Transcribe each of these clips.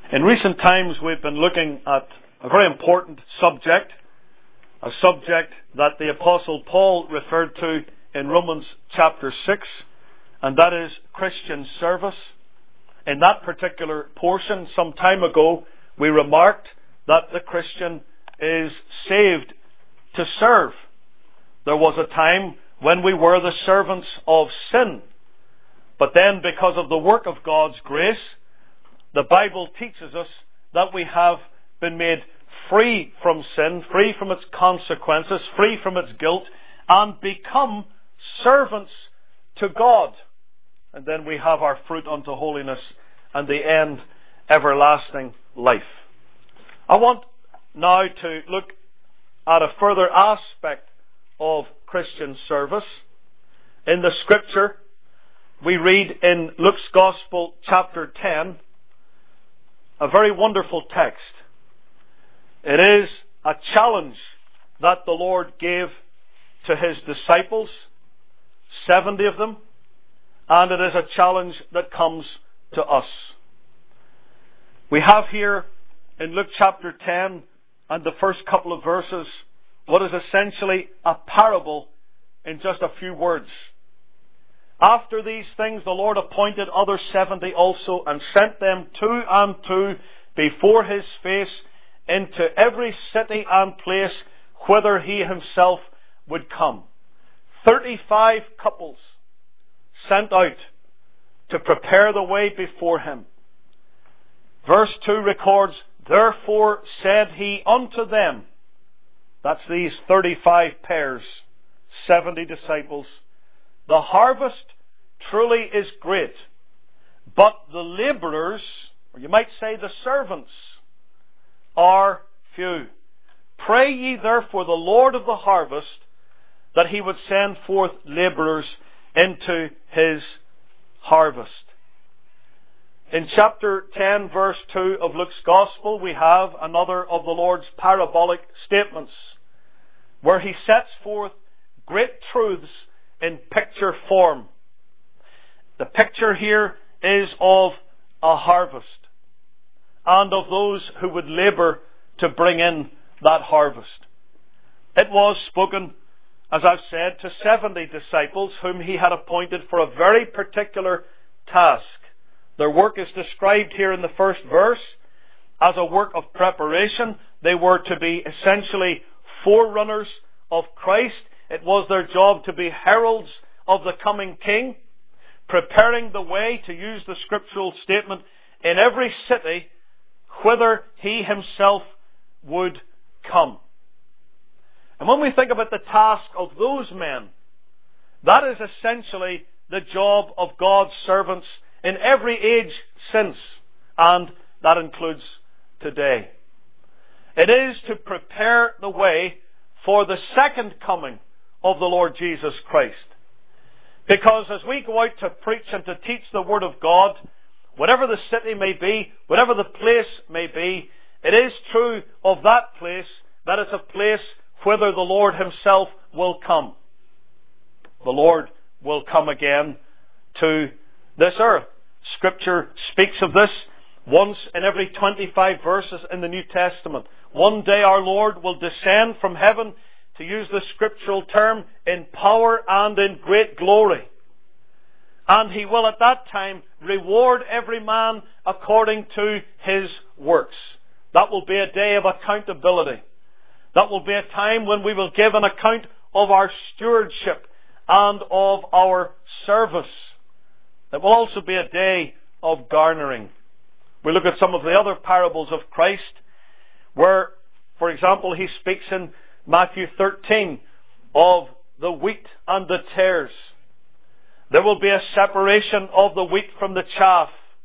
In recent times, we've been looking at a very important subject, a subject that the Apostle Paul referred to in Romans chapter 6, and that is Christian service. In that particular portion, some time ago, we remarked that the Christian is saved to serve. There was a time when we were the servants of sin. But then, because of the work of God's grace, the Bible teaches us that we have been made free from sin, free from its consequences, free from its guilt, and become servants to God. And then we have our fruit unto holiness and the end, everlasting life. I want now to look at a further aspect of Christian service. In the Scripture, we read in Luke's Gospel, chapter 10, a very wonderful text. It is a challenge that the Lord gave to His disciples, 70 of them, and it is a challenge that comes to us. We have here in Luke chapter 10 and the first couple of verses what is essentially a parable in just a few words. After these things, the Lord appointed other 70 also, and sent them two and two before His face into every city and place whither He Himself would come. 35 couples sent out to prepare the way before Him. Verse 2 records, "Therefore said He unto them," that's these 35 pairs, 70 disciples, "The harvest truly is great, but the laborers," or you might say the servants, "are few. Pray ye therefore the Lord of the harvest that He would send forth laborers into His harvest." In chapter 10, verse 2 of Luke's Gospel, we have another of the Lord's parabolic statements, where He sets forth great truths in picture form. The picture here is of a harvest, and of those who would labour to bring in that harvest. It was spoken, as I've said, to 70 disciples whom He had appointed for a very particular task. Their work is described here in the first verse as a work of preparation. They were to be essentially forerunners of Christ. It was their job to be heralds of the coming King, preparing the way, to use the scriptural statement, in every city whither He Himself would come. And when we think about the task of those men, that is essentially the job of God's servants in every age since, and that includes today. It is to prepare the way for the second coming of the Lord Jesus Christ. Because as we go out to preach and to teach the Word of God, whatever the city may be, whatever the place may be, it is true of that place that it's a place whither the Lord Himself will come. The Lord will come again to this earth. Scripture speaks of this once in every 25 verses in the New Testament. One day our Lord will descend from heaven, to use the scriptural term, in power and in great glory. And He will at that time reward every man according to his works. That will be a day of accountability. That will be a time when we will give an account of our stewardship and of our service. It will also be a day of garnering. We look at some of the other parables of Christ, where, for example, He speaks in Matthew 13 of the wheat and the tares. There will be a separation of the wheat from the chaff.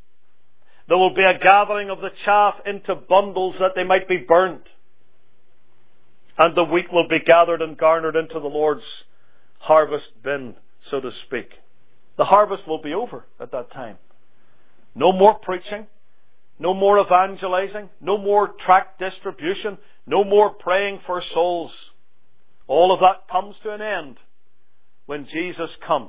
There will be a gathering of the chaff into bundles that they might be burnt. And the wheat will be gathered and garnered into the Lord's harvest bin, so to speak. The harvest will be over at that time. No more preaching, no more evangelizing, no more tract distribution, no more praying for souls. All of that comes to an end when Jesus comes.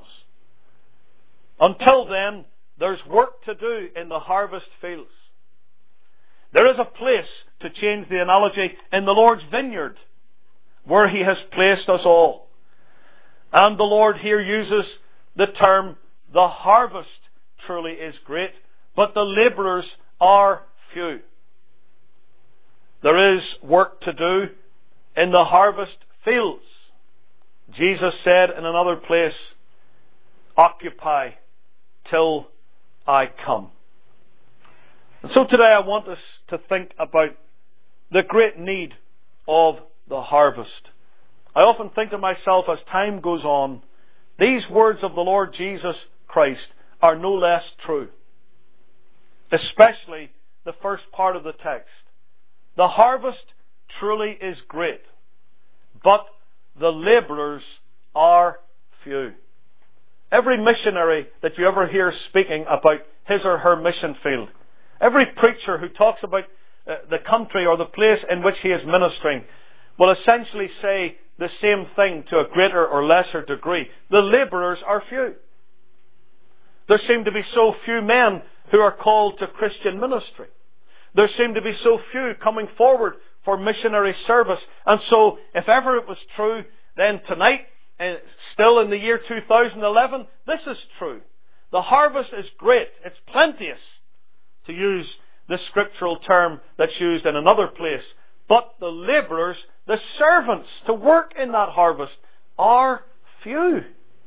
Until then, there's work to do in the harvest fields. There is a place, to change the analogy, in the Lord's vineyard where He has placed us all. And the Lord here uses the term, the harvest truly is great, but the labourers are few. There is work to do in the harvest fields. Jesus said in another place, occupy till I come. And so today I want us to think about the great need of the harvest. I often think to myself as time goes on, these words of the Lord Jesus Christ are no less true. Especially the first part of the text. The harvest truly is great, but the labourers are few. Every missionary that you ever hear speaking about his or her mission field, every preacher who talks about the country or the place in which he is ministering, will essentially say the same thing to a greater or lesser degree. The labourers are few. There seem to be so few men who are called to Christian ministry. There seem to be so few coming forward for missionary service. And so, if ever it was true, then tonight, still in the year 2011, this is true. The harvest is great. It's plenteous, to use the scriptural term that's used in another place. But the labourers, the servants to work in that harvest, are few.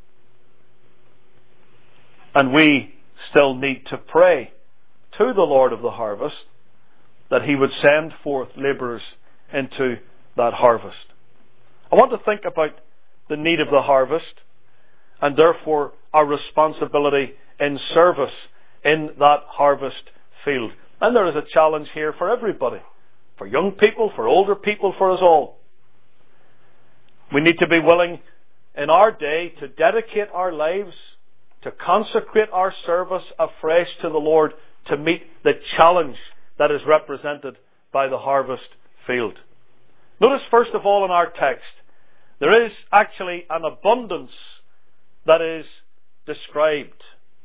And we still need to pray to the Lord of the harvest that He would send forth labourers into that harvest. I want to think about the need of the harvest and therefore our responsibility in service in that harvest field. And there is a challenge here for everybody. For young people, for older people, for us all. We need to be willing in our day to dedicate our lives, to consecrate our service afresh to the Lord to meet the challenge that is represented by the harvest field. Notice first of all in our text, there is actually an abundance that is described.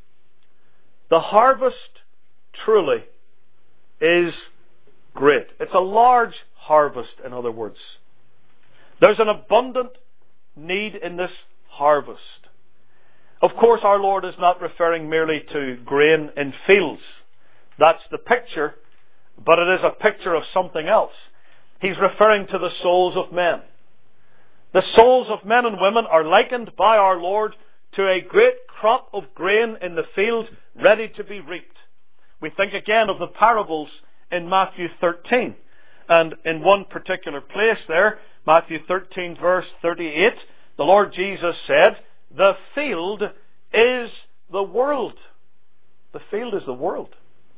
The harvest truly is great. It's a large harvest, in other words. There's an abundant need in this harvest. Of course, our Lord is not referring merely to grain in fields. That's the picture, but it is a picture of something else. He's referring to the souls of men. The souls of men and women are likened by our Lord to a great crop of grain in the field ready to be reaped. We think again of the parables in Matthew 13. And in one particular place there, Matthew 13 verse 38, the Lord Jesus said, the field is the world. The field is the world.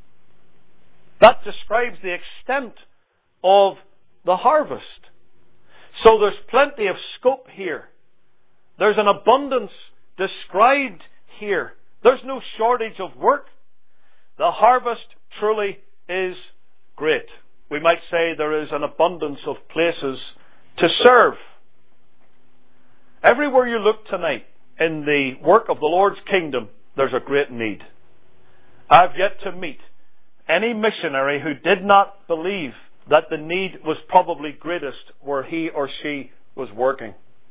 That describes the extent of the harvest. So there's plenty of scope here. There's an abundance described here. There's no shortage of work. The harvest truly is great. We might say there is an abundance of places to serve. Everywhere you look tonight in the work of the Lord's kingdom, there's a great need. I've yet to meet any missionary who did not believe that the need was probably greatest where he or she was working.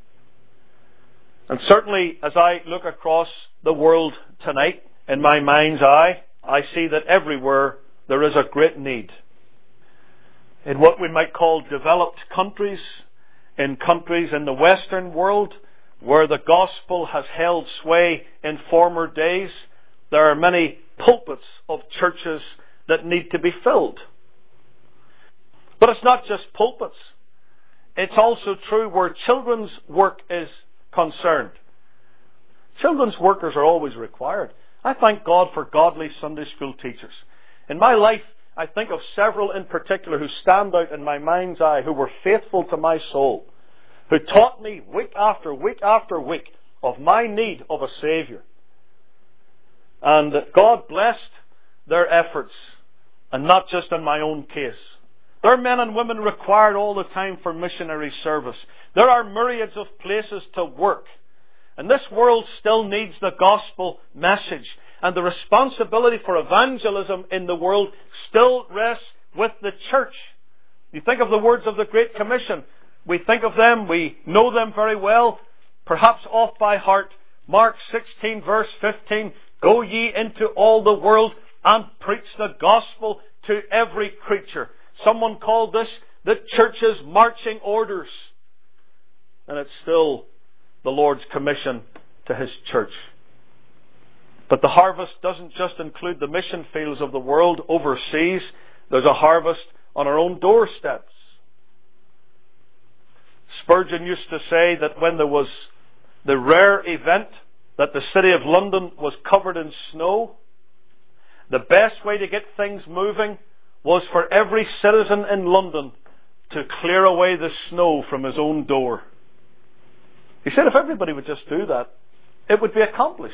And certainly as I look across the world tonight, in my mind's eye, I see that everywhere there is a great need. In what we might call developed countries, in countries in the Western world, where the gospel has held sway in former days, there are many pulpits of churches that need to be filled. But it's not just pulpits. It's also true where children's work is concerned. Children's workers are always required. I thank God for godly Sunday school teachers. In my life, I think of several in particular who stand out in my mind's eye, who were faithful to my soul, who taught me week after week after week of my need of a Saviour. And God blessed their efforts, and not just in my own case. There are men and women required all the time for missionary service. There are myriads of places to work. And this world still needs the gospel message. And the responsibility for evangelism in the world still rests with the church. You think of the words of the Great Commission. We think of them, we know them very well, perhaps off by heart. Mark 16 verse 15, go ye into all the world and preach the gospel to every creature. Someone called this the church's marching orders. And it's still the Lord's commission to His church. But the harvest doesn't just include the mission fields of the world overseas. There's a harvest on our own doorsteps. Spurgeon used to say that when there was the rare event that the city of London was covered in snow, the best way to get things moving was for every citizen in London to clear away the snow from his own door. He said if everybody would just do that, it would be accomplished.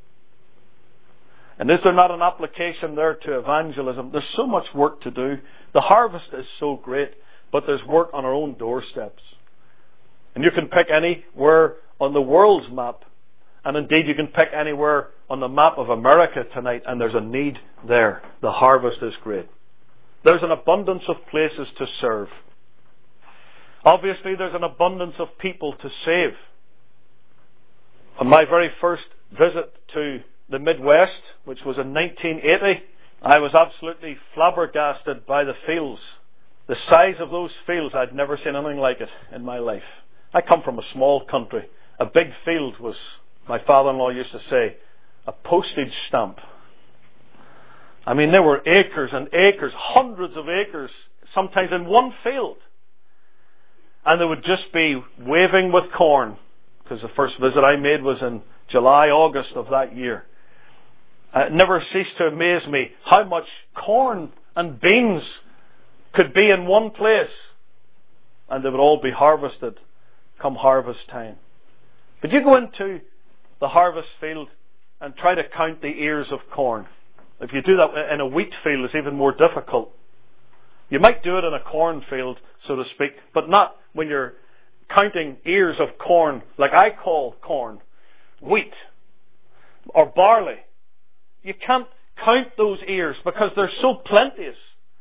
And is there not an application there to evangelism? There's so much work to do. The harvest is so great, but there's work on our own doorsteps. And you can pick anywhere on the world's map. And indeed you can pick anywhere on the map of America tonight, and there's a need there. The harvest is great. There's an abundance of places to serve. Obviously there's an abundance of people to save. On my very first visit to the Midwest, which was in 1980, I was absolutely flabbergasted by the fields. The size of those fields, I'd never seen anything like it in my life. I come from a small country. A big field was, my father-in-law used to say, a postage stamp. I mean, there were acres and acres, hundreds of acres, sometimes in one field. And they would just be waving with corn, because the first visit I made was in July, August of that year. It never ceased to amaze me how much corn and beans could be in one place, and they would all be harvested come harvest time. But you go into the harvest field and try to count the ears of corn. If you do that in a wheat field, it's even more difficult. You might do it in a corn field, so to speak, but not when you're counting ears of corn, like I call corn, wheat, or barley. You can't count those ears because they're so plenteous.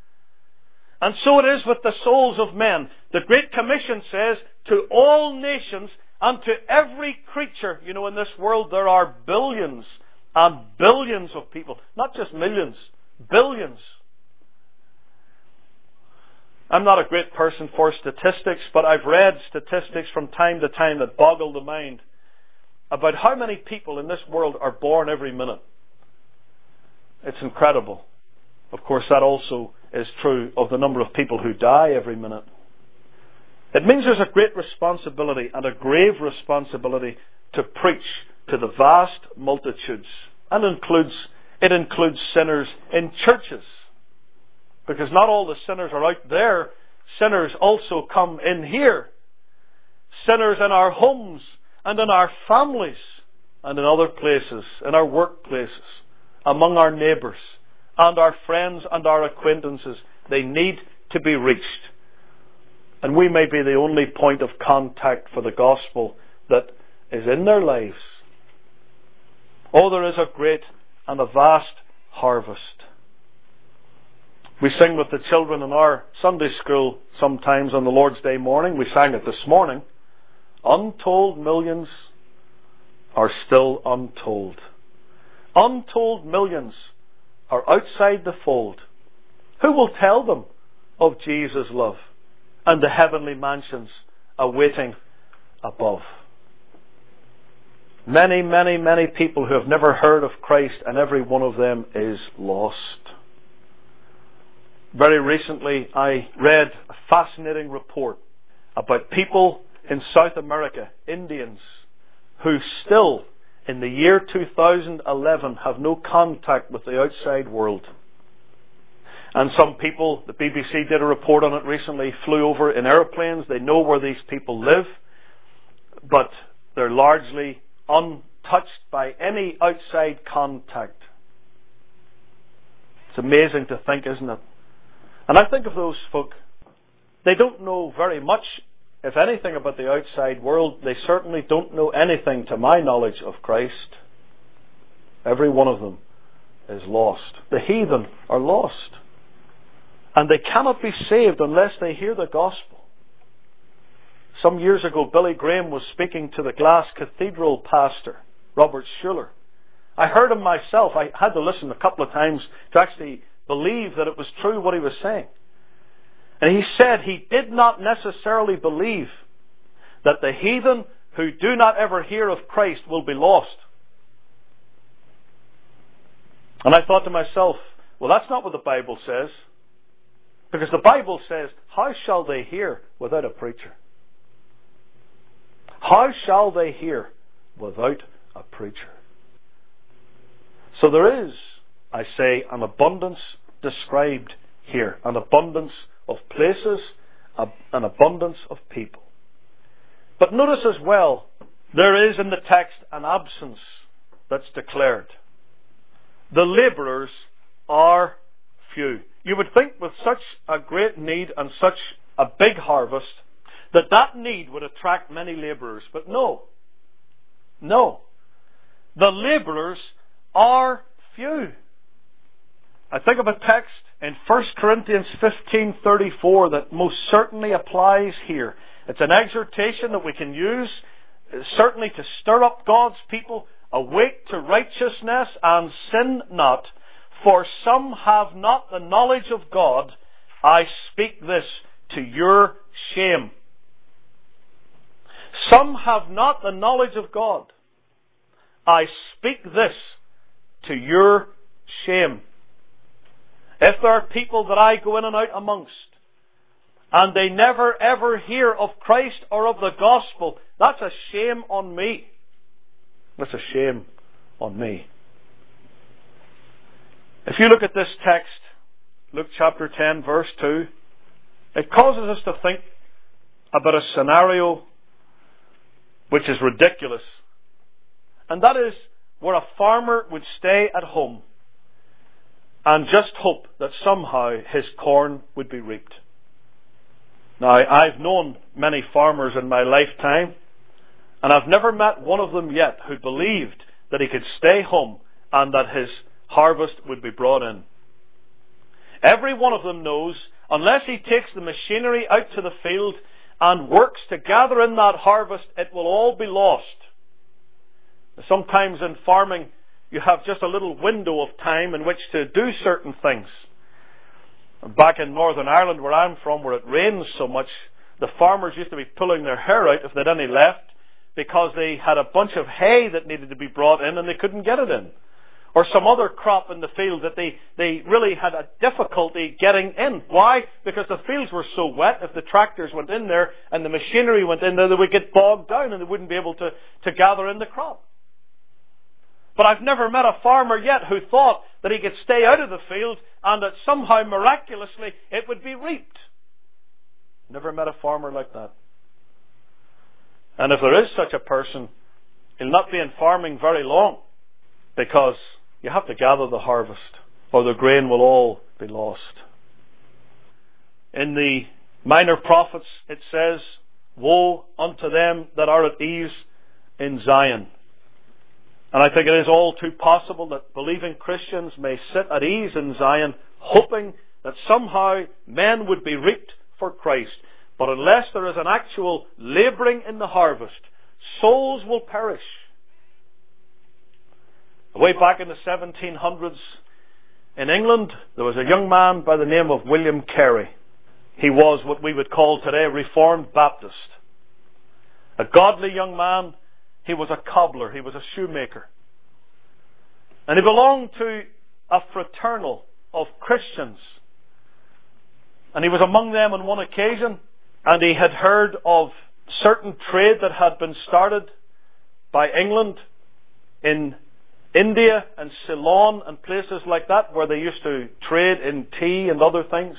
And so it is with the souls of men. The Great Commission says, to all nations and to every creature. You know, in this world there are billions and billions of people. Not just millions, billions. I'm not a great person for statistics, but I've read statistics from time to time that boggle the mind about how many people in this world are born every minute. It's incredible. Of course, that also is true of the number of people who die every minute. It means there's a great responsibility and a grave responsibility to preach to the vast multitudes. And it includes sinners in churches. Because not all the sinners are out there. Sinners also come in here. Sinners in our homes and in our families and in other places, in our workplaces, among our neighbours and our friends and our acquaintances. They need to be reached. And we may be the only point of contact for the gospel that is in their lives. Oh, there is a great and a vast harvest. We sing with the children in our Sunday school sometimes on the Lord's Day morning. We sang it this morning. Untold millions are still untold. Untold millions are outside the fold. Who will tell them of Jesus' love and the heavenly mansions awaiting above? Many, many, many people who have never heard of Christ, and every one of them is lost. Very recently I read a fascinating report about people in South America, Indians, who still in the year 2011 have no contact with the outside world. And some people, the BBC did a report on it recently, flew over in aeroplanes. They know where these people live, but they're largely untouched by any outside contact. It's amazing to think, isn't it? And I think of those folk. They don't know very much, if anything, about the outside world. They certainly don't know anything, to my knowledge, of Christ. Every one of them is lost. The heathen are lost. And they cannot be saved unless they hear the gospel. Some years ago, Billy Graham was speaking to the Glass Cathedral pastor, Robert Schuller. I heard him myself. I had to listen a couple of times to actually believe that it was true what he was saying. And he said he did not necessarily believe that the heathen who do not ever hear of Christ will be lost. And I thought to myself, well, that's not what the Bible says. Because the Bible says, how shall they hear without a preacher? How shall they hear without a preacher? So there is, I say, an abundance described here. An abundance of places, an abundance of people. But notice as well, there is in the text an absence that's declared. The labourers are few. You would think with such a great need and such a big harvest that that need would attract many labourers. But no. No. The labourers are few. I think of a text in 1 Corinthians 15:34 that most certainly applies here. It's an exhortation that we can use certainly to stir up God's people, awake to righteousness and sin not. For some have not the knowledge of God. I speak this to your shame. Some have not the knowledge of God. I speak this to your shame. If there are people that I go in and out amongst, and they never ever hear of Christ or of the gospel, that's a shame on me. That's a shame on me. If you look at this text, Luke chapter 10, verse 2, it causes us to think about a scenario which is ridiculous. And that is where a farmer would stay at home and just hope that somehow his corn would be reaped. Now, I've known many farmers in my lifetime, and I've never met one of them yet who believed that he could stay home and that his harvest would be brought in. Every one of them knows, unless he takes the machinery out to the field and works to gather in that harvest, it will all be lost. Sometimes in farming, you have just a little window of time in which to do certain things. Back in Northern Ireland, where I'm from, where it rains so much, the farmers used to be pulling their hair out if they'd any left, because they had a bunch of hay that needed to be brought in and they couldn't get it in. Or some other crop in the field that they really had a difficulty getting in. Why? Because the fields were so wet, if the tractors went in there and the machinery went in there, they would get bogged down and they wouldn't be able to gather in the crop. But I've never met a farmer yet who thought that he could stay out of the field and that somehow miraculously it would be reaped. Never met a farmer like that. And if there is such a person, he'll not be in farming very long, because you have to gather the harvest or the grain will all be lost. In the Minor Prophets it says, woe unto them that are at ease in Zion. And I think it is all too possible that believing Christians may sit at ease in Zion, hoping that somehow men would be reaped for Christ. But unless there is an actual labouring in the harvest, souls will perish. Way back in the 1700s in England, there was a young man by the name of William Carey. He was what we would call today a Reformed Baptist. A godly young man. He was a cobbler. He was a shoemaker. And he belonged to a fraternal of Christians. And he was among them on one occasion, and he had heard of certain trade that had been started by England in India and Ceylon and places like that, where they used to trade in tea and other things.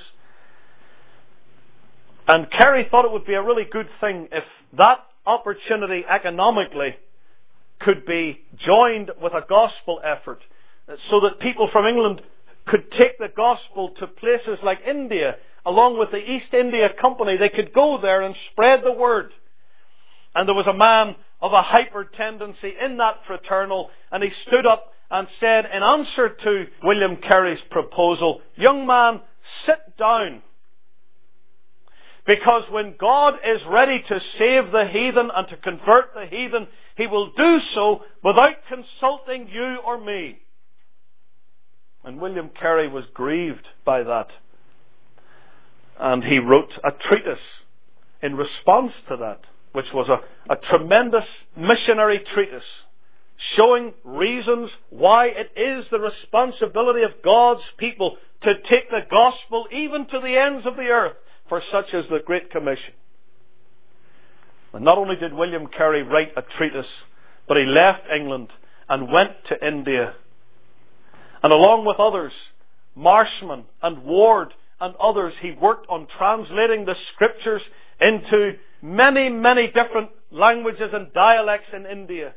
And Carey thought it would be a really good thing if that opportunity economically could be joined with a gospel effort, so that people from England could take the gospel to places like India. Along with the East India Company, they could go there and spread the word. And there was a man of a hyper tendency in that fraternal, and he stood up and said, in answer to William Carey's proposal, young man, sit down. Because when God is ready to save the heathen and to convert the heathen, He will do so without consulting you or me. And William Carey was grieved by that. And he wrote a treatise in response to that, which was a tremendous missionary treatise, showing reasons why it is the responsibility of God's people to take the gospel even to the ends of the earth, for such is the Great Commission. And not only did William Carey write a treatise, but he left England and went to India. And along with others, Marshman and Ward and others, he worked on translating the Scriptures into many, many different languages and dialects in India.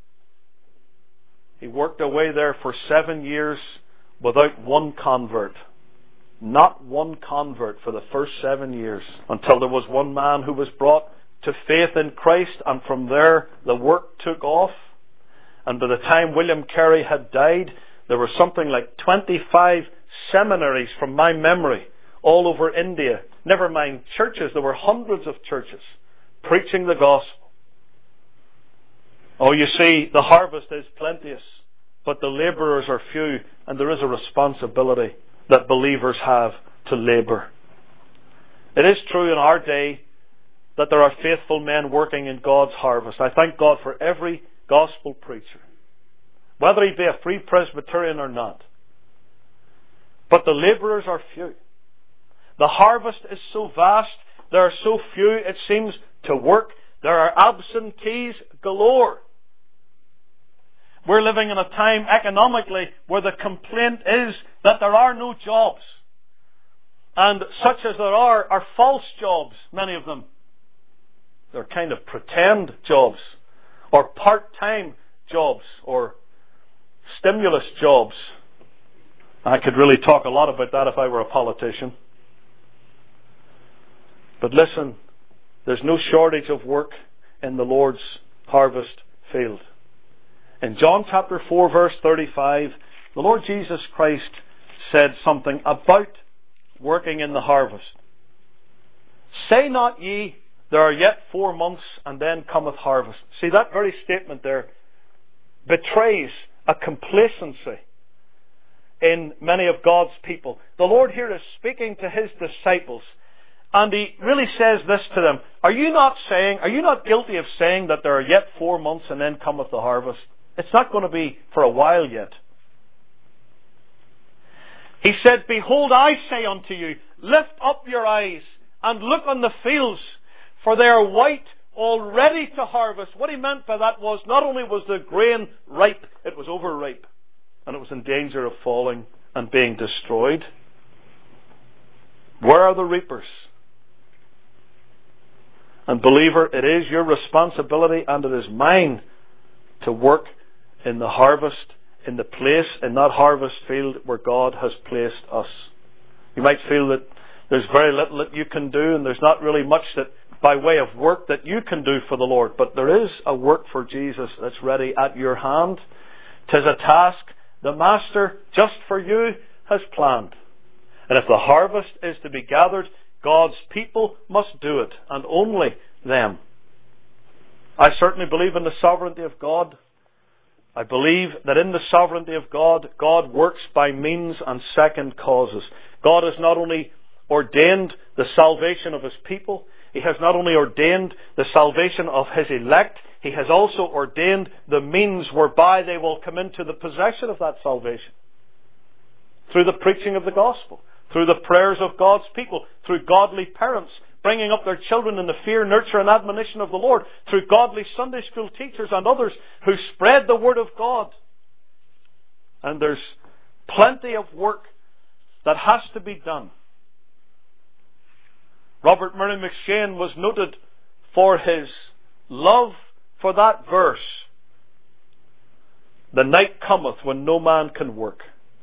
He worked away there for 7 years without one convert. Not one convert for the first 7 years, until there was one man who was brought to faith in Christ, and from there the work took off. And by the time William Carey had died, there were something like 25 seminaries, from my memory, all over India. Never mind churches, there were hundreds of churches preaching the gospel. Oh, you see, the harvest is plenteous, but the labourers are few, and there is a responsibility that believers have to labour. It is true in our day that there are faithful men working in God's harvest. I thank God for every gospel preacher, whether he be a Free Presbyterian or not. But the labourers are few. The harvest is so vast, there are so few, it seems, to work. There are absentees galore. We're living in a time economically where the complaint is that there are no jobs. And such as there are false jobs, many of them. They're kind of pretend jobs, or part-time jobs, or stimulus jobs. I could really talk a lot about that if I were a politician. But listen, there's no shortage of work in the Lord's harvest field. In John chapter 4 verse 35, the Lord Jesus Christ said something about working in the harvest. Say not ye, there are yet 4 months, and then cometh harvest. See, that very statement there betrays a complacency in many of God's people. The Lord here is speaking to His disciples, and He really says this to them. Are you not guilty of saying that there are yet 4 months and then cometh the harvest? It's not going to be for a while yet. He said, Behold, I say unto you, lift up your eyes and look on the fields, for they are white already to harvest. What He meant by that was, not only was the grain ripe, it was overripe, and it was in danger of falling and being destroyed. Where are the reapers? And believer, it is your responsibility, and it is mine, to work in the harvest, in the place, in that harvest field where God has placed us. You might feel that there's very little that you can do, and there's not really much that by way of work that you can do for the Lord. But there is a work for Jesus that's ready at your hand. 'Tis a task the Master, just for you, has planned. And if the harvest is to be gathered, God's people must do it, and only them. I certainly believe in the sovereignty of God. I believe that in the sovereignty of God, God works by means and second causes. God has not only ordained the salvation of His people, He has not only ordained the salvation of His elect, He has also ordained the means whereby they will come into the possession of that salvation. Through the preaching of the gospel, through the prayers of God's people, through godly parents bringing up their children in the fear, nurture and admonition of the Lord, through godly Sunday school teachers and others who spread the Word of God. And there's plenty of work that has to be done. Robert Murray McCheyne was noted for his love for that verse. The night cometh when no man can work.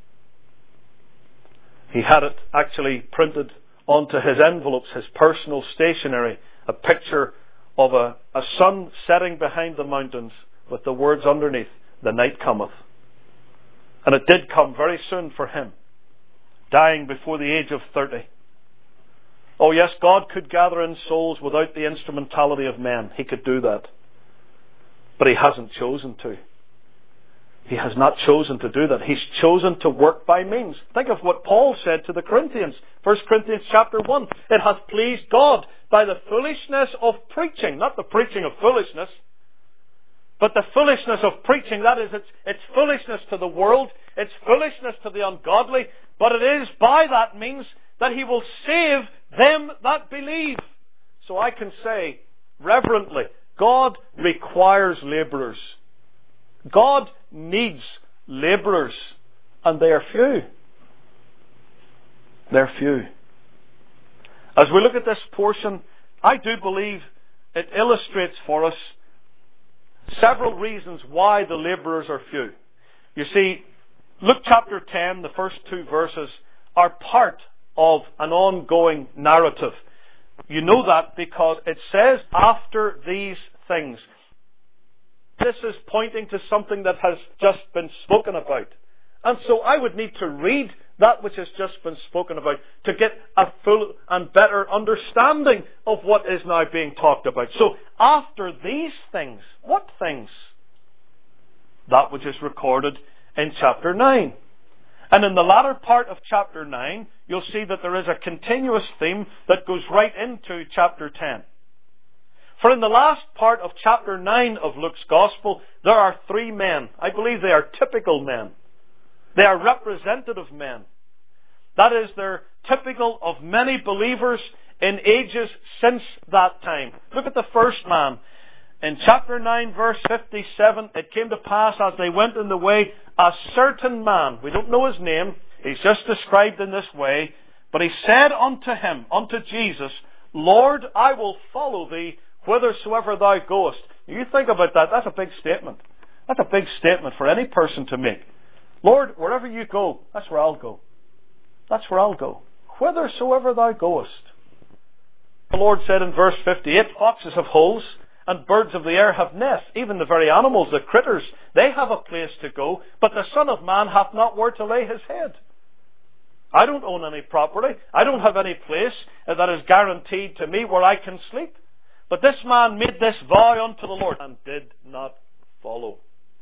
He had it actually printed onto his envelopes, his personal stationery, a picture of a sun setting behind the mountains with the words underneath, the night cometh. And it did come very soon for him, dying before the age of 30. Oh yes, God could gather in souls without the instrumentality of men. He could do that. But He hasn't chosen to. He has not chosen to do that. He's chosen to work by means. Think of what Paul said to the Corinthians. 1 Corinthians chapter 1. It hath pleased God by the foolishness of preaching. Not the preaching of foolishness, but the foolishness of preaching. That is, it's foolishness to the world. It's foolishness to the ungodly. But it is by that means that He will save them that believe. So I can say reverently, God requires labourers. God needs labourers, and they are few. They're few. As we look at this portion, I do believe it illustrates for us several reasons why the labourers are few. You see, Luke chapter 10, the first two verses, are part of an ongoing narrative. You know that because it says, after these things. This is pointing to something that has just been spoken about. And so I would need to read that which has just been spoken about to get a full and better understanding of what is now being talked about. So, after these things, what things? That which is recorded in chapter 9. And in the latter part of chapter 9, you'll see that there is a continuous theme that goes right into chapter 10. For in the last part of chapter 9 of Luke's Gospel, there are three men. I believe they are typical men. They are representative men. That is, they're typical of many believers in ages since that time. Look at the first man. In chapter 9, verse 57, it came to pass as they went in the way, a certain man, we don't know his name, he's just described in this way, but he said unto him, unto Jesus, Lord, I will follow thee whithersoever thou goest. You think about that, that's a big statement. That's a big statement for any person to make. Lord, wherever you go, that's where I'll go. That's where I'll go. Whithersoever thou goest. The Lord said in verse 58, foxes have holes, and birds of the air have nests. Even the very animals, the critters, they have a place to go, but the Son of Man hath not where to lay his head. I don't own any property. I don't have any place that is guaranteed to me where I can sleep. But this man made this vow unto the Lord and did not follow.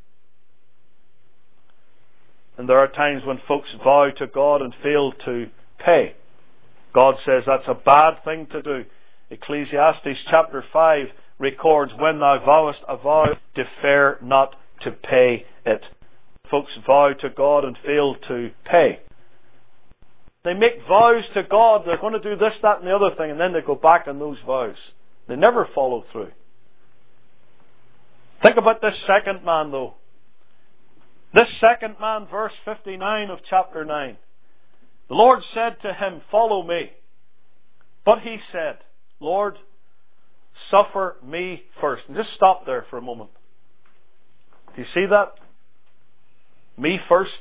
And there are times when folks vow to God and fail to pay. God says that's a bad thing to do. Ecclesiastes chapter 5 records, when thou vowest a vow, defer not to pay it. Folks vow to God and fail to pay. They make vows to God, they're going to do this, that and the other thing, and then they go back on those vows. They never follow through. Think about this second man though. This second man, verse 59 of chapter 9. The Lord said to him, follow me. But he said, Lord, suffer me first. And just stop there for a moment. Do you see that? Me first.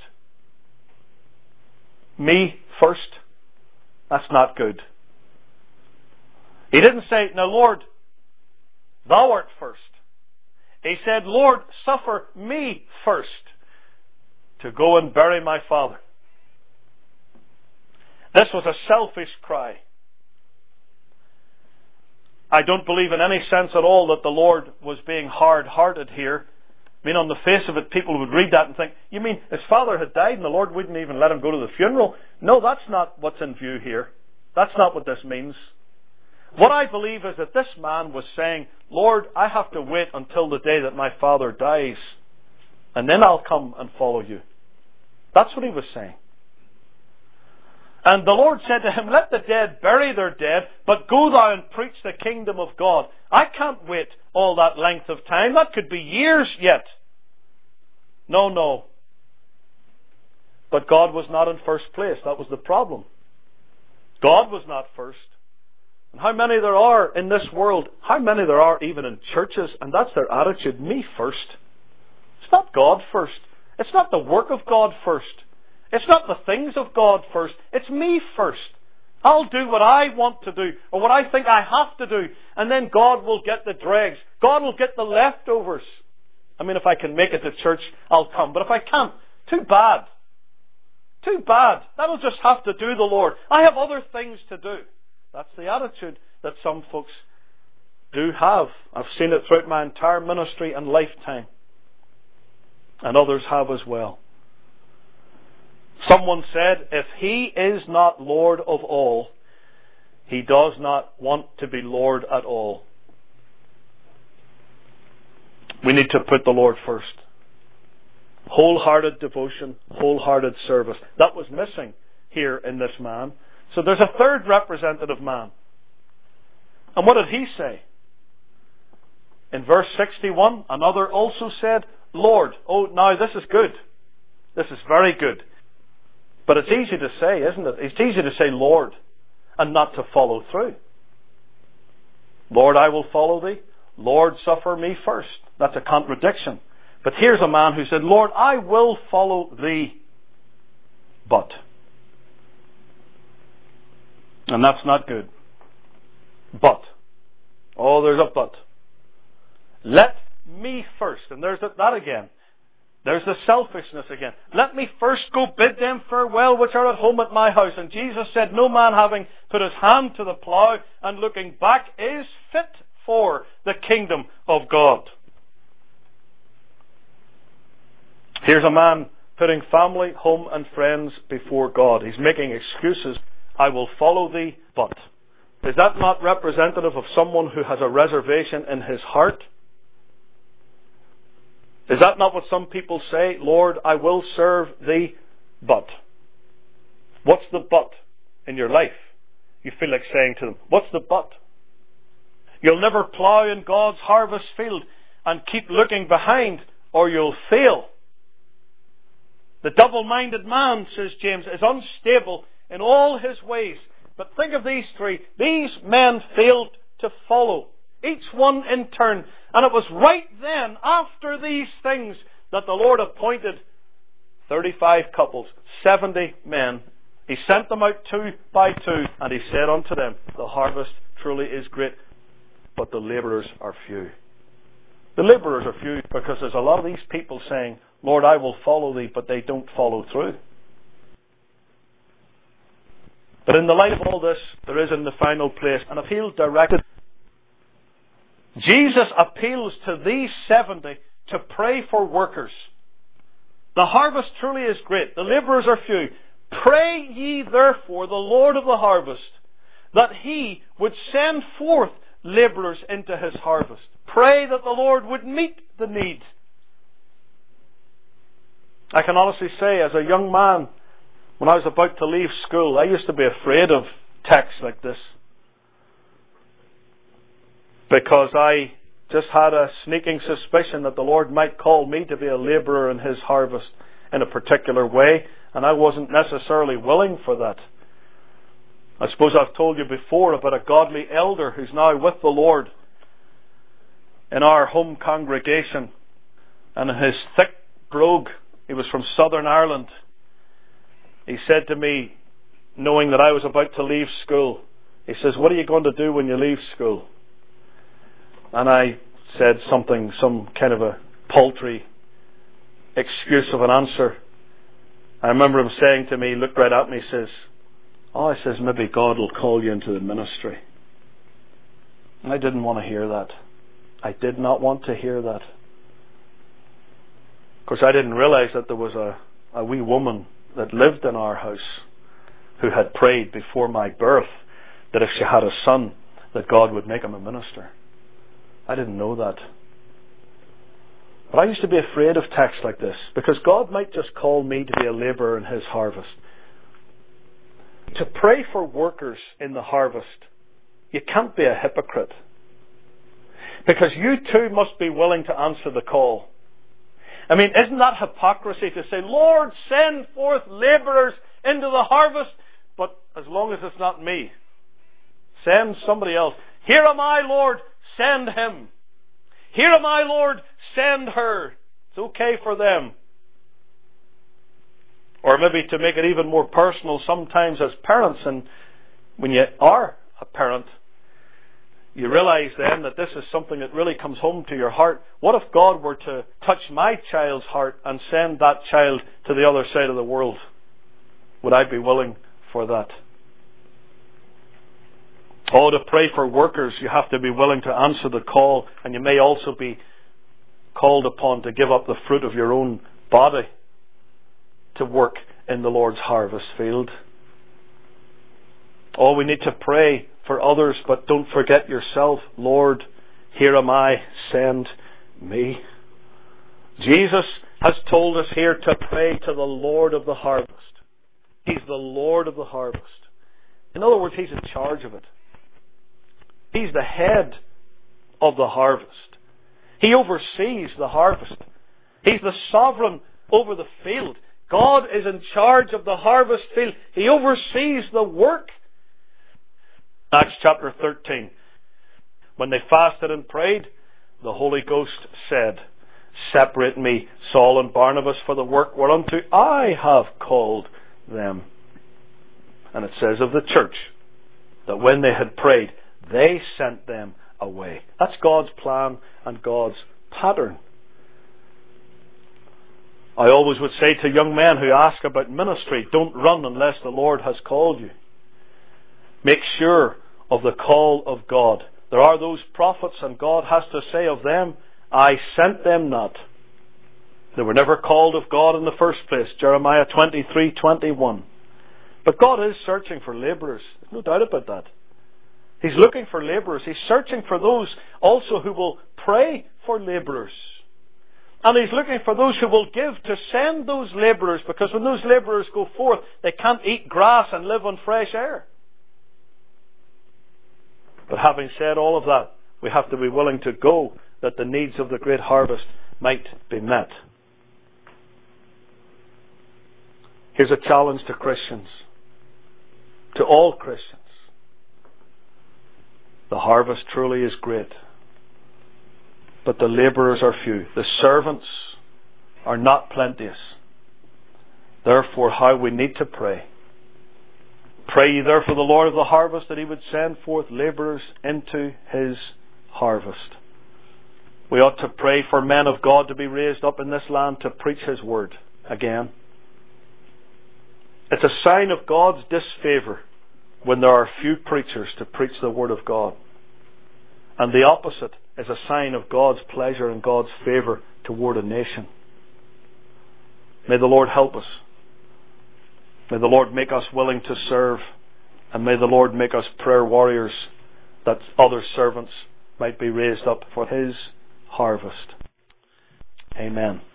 Me first. That's not good. He didn't say, now Lord, thou art first. He said, Lord, suffer me first to go and bury my father. This was a selfish cry. I don't believe in any sense at all that the Lord was being hard-hearted here. I mean, on the face of it, people would read that and think, you mean his father had died and the Lord wouldn't even let him go to the funeral? No, that's not what's in view here. That's not what this means. What I believe is that this man was saying, Lord, I have to wait until the day that my father dies, and then I'll come and follow you. That's what he was saying. And the Lord said to him, let the dead bury their dead, but go thou and preach the kingdom of God. I can't wait all that length of time. That could be years yet. No. But God was not in first place. That was the problem. God was not first. And how many there are in this world, how many there are even in churches, and that's their attitude, me first. It's not God first. It's not the work of God first. It's not the things of God first. It's me first. I'll do what I want to do, or what I think I have to do, and then God will get the dregs. God will get the leftovers. I mean, if I can make it to church, I'll come. But if I can't, too bad. Too bad. That'll just have to do the Lord. I have other things to do. That's the attitude that some folks do have. I've seen it throughout my entire ministry and lifetime. And others have as well. Someone said, if He is not Lord of all, He does not want to be Lord at all. We need to put the Lord first. Wholehearted devotion, wholehearted service. That was missing here in this man. So there's a third representative man. And what did he say? In verse 61, another also said, Lord. Oh, now this is good. This is very good. But it's easy to say, isn't it? It's easy to say Lord and not to follow through. Lord, I will follow thee. Lord, suffer me first. That's a contradiction. But here's a man who said, Lord, I will follow thee. But. And that's not good. But. Oh, there's a but. Let me first. And there's that again. There's the selfishness again. Let me first go bid them farewell which are at home at my house. And Jesus said, no man having put his hand to the plough and looking back is fit for the kingdom of God. Here's a man putting family, home and friends before God. He's making excuses. I will follow thee, but. Is that not representative of someone who has a reservation in his heart? Is that not what some people say? Lord, I will serve thee, but. What's the but in your life? You feel like saying to them, what's the but? You'll never plough in God's harvest field and keep looking behind, or you'll fail. The double-minded man, says James, is unstable in all his ways. But think of these three. These men failed to follow, each one in turn. And it was right then, after these things, that the Lord appointed 35 couples, 70 men. He sent them out 2 by 2, and He said unto them, the harvest truly is great, but the labourers are few. The labourers are few because there's a lot of these people saying, Lord, I will follow thee, but they don't follow through. But in the light of all this, there is in the final place an appeal directed. Jesus appeals to these 70 to pray for workers. The harvest truly is great. The labourers are few. Pray ye therefore the Lord of the harvest, that He would send forth labourers into His harvest. Pray that the Lord would meet the need. I can honestly say, as a young man, when I was about to leave school, I used to be afraid of texts like this. Because I just had a sneaking suspicion that the Lord might call me to be a labourer in His harvest in a particular way, and I wasn't necessarily willing for that. I suppose I've told you before about a godly elder who's now with the Lord in our home congregation, and in his thick brogue, he was from Southern Ireland. He said to me, knowing that I was about to leave school, he says, what are you going to do when you leave school? And I said something, some kind of a paltry excuse of an answer. I remember him saying to me, he looked right at me, he says, oh, he says, maybe God will call you into the ministry. And I didn't want to hear that. I did not want to hear that. Of course, I didn't realize that there was a wee woman that lived in our house who had prayed before my birth that if she had a son, that God would make him a minister. I didn't know that. But I used to be afraid of texts like this, because God might just call me to be a labourer in His harvest. To pray for workers in the harvest, you can't be a hypocrite. Because you too must be willing to answer the call. I mean, isn't that hypocrisy to say, Lord, send forth labourers into the harvest, but as long as it's not me, send somebody else. Here am I, Lord, send him. Here am I, Lord, send her. It's okay for them. Or maybe to make it even more personal, sometimes as parents, and when you are a parent, you realize then that this is something that really comes home to your heart. What if God were to touch my child's heart and send that child to the other side of the world? Would I be willing for that? Oh, to pray for workers, you have to be willing to answer the call, and you may also be called upon to give up the fruit of your own body to work in the Lord's harvest field. Oh, we need to pray for others, but don't forget yourself. Lord, here am I, send me. Jesus has told us here to pray to the Lord of the harvest. He's the Lord of the harvest. In other words, He's in charge of it. He's the head of the harvest. He oversees the harvest. He's the sovereign over the field. God is in charge of the harvest field. He oversees the work. Acts chapter 13. When they fasted and prayed, the Holy Ghost said, separate me, Saul and Barnabas, for the work whereunto I have called them. And it says of the church that when they had prayed, they sent them away. That's God's plan and God's pattern. I always would say to young men who ask about ministry, don't run unless the Lord has called you. Make sure of the call of God. There are those prophets, and God has to say of them, I sent them not. They were never called of God in the first place. Jeremiah 23:21. But God is searching for labourers. There's no doubt about that. He's looking for labourers. He's searching for those also who will pray for labourers. And He's looking for those who will give to send those labourers, because when those labourers go forth, they can't eat grass and live on fresh air. But having said all of that, we have to be willing to go that the needs of the great harvest might be met. Here's a challenge to Christians, to all Christians. The harvest truly is great, but the labourers are few. The servants are not plenteous. Therefore, how we need to pray. Pray ye therefore the Lord of the harvest that He would send forth labourers into His harvest. We ought to pray for men of God to be raised up in this land to preach His word again. It's a sign of God's disfavour when there are few preachers to preach the word of God. And the opposite is a sign of God's pleasure and God's favour toward a nation. May the Lord help us. May the Lord make us willing to serve, and may the Lord make us prayer warriors, that other servants might be raised up for His harvest. Amen.